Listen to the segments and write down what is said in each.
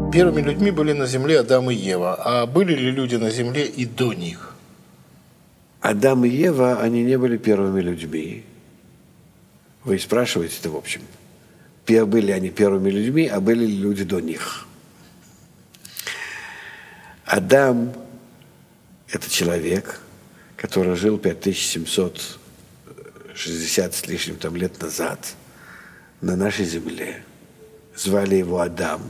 Первыми людьми были на земле Адам и Ева. А были ли люди на земле и до них? Адам и Ева, они не были первыми людьми. Вы спрашиваете-то, в общем. Были они первыми людьми, а были ли люди до них? Адам – это человек, который жил 5760 с лишним там лет назад на нашей земле. Звали его Адам.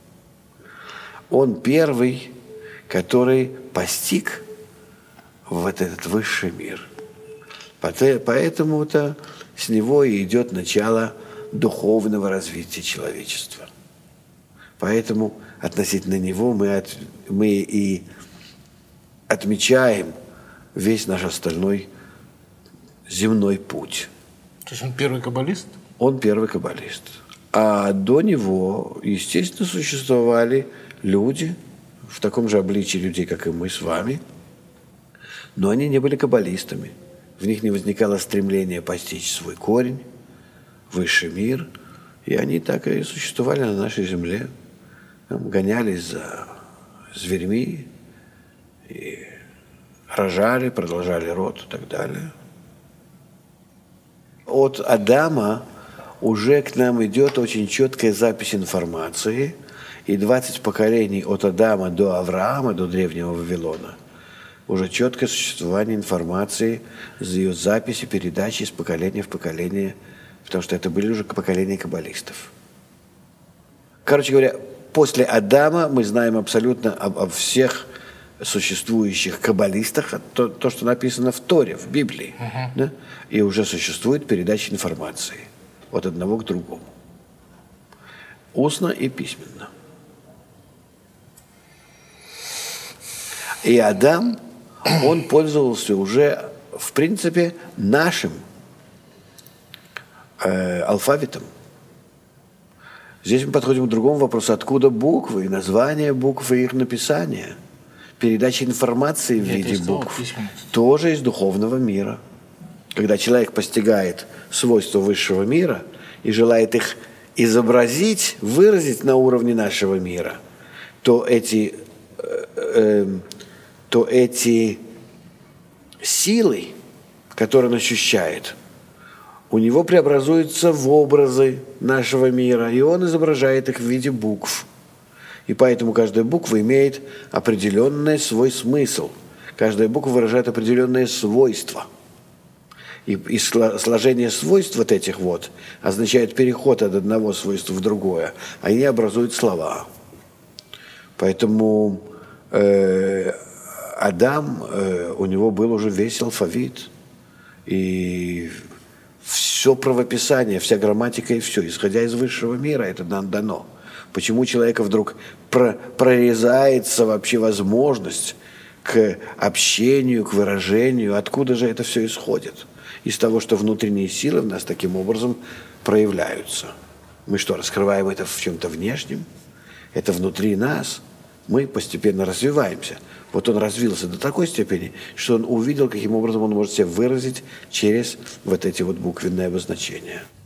Он первый, который постиг вот этот высший мир. Поэтому-то с него и идет начало духовного развития человечества. Поэтому относительно него мы и отмечаем весь наш остальной земной путь. То есть он первый каббалист? Он первый каббалист. А до него, естественно, существовали люди, в таком же обличии людей, как и мы с вами, но они не были каббалистами. В них не возникало стремления постичь свой корень, высший мир, и они так и существовали на нашей земле. Гонялись за зверьми, и рожали, продолжали род и так далее. От Адама уже к нам идет очень четкая запись информации, и 20 поколений от Адама до Авраама, до древнего Вавилона, уже четкое существование информации, ее записи, передачи из поколения в поколение, потому что это были уже поколения каббалистов. Короче говоря, после Адама мы знаем абсолютно об всех существующих каббалистах, то, что написано в Торе, в Библии. Да? И уже существует передача информации от одного к другому. Устно и письменно. И Адам, он пользовался уже, в принципе, нашим алфавитом. Здесь мы подходим к другому вопросу. Откуда буквы, и названия букв, и их написание? Передача информации в виде букв тоже из духовного мира. Когда человек постигает свойства высшего мира и желает их изобразить, выразить на уровне нашего мира, то эти силы, которые он ощущает, у него преобразуются в образы нашего мира, и он изображает их в виде букв. И поэтому каждая буква имеет определенный свой смысл. Каждая буква выражает определенные свойства. И сложение свойств вот этих вот означает переход от одного свойства в другое. Они образуют слова. Поэтому Адам, у него был уже весь алфавит. И все правописание, вся грамматика и все, исходя из высшего мира, это нам дано. Почему у человека вдруг прорезается вообще возможность к общению, к выражению? Откуда же это все исходит? Из того, что внутренние силы в нас таким образом проявляются. Мы что, раскрываем это в чем-то внешнем? Это внутри нас. Мы постепенно развиваемся. Вот он развился до такой степени, что он увидел, каким образом он может себя выразить через вот эти вот буквенные обозначения.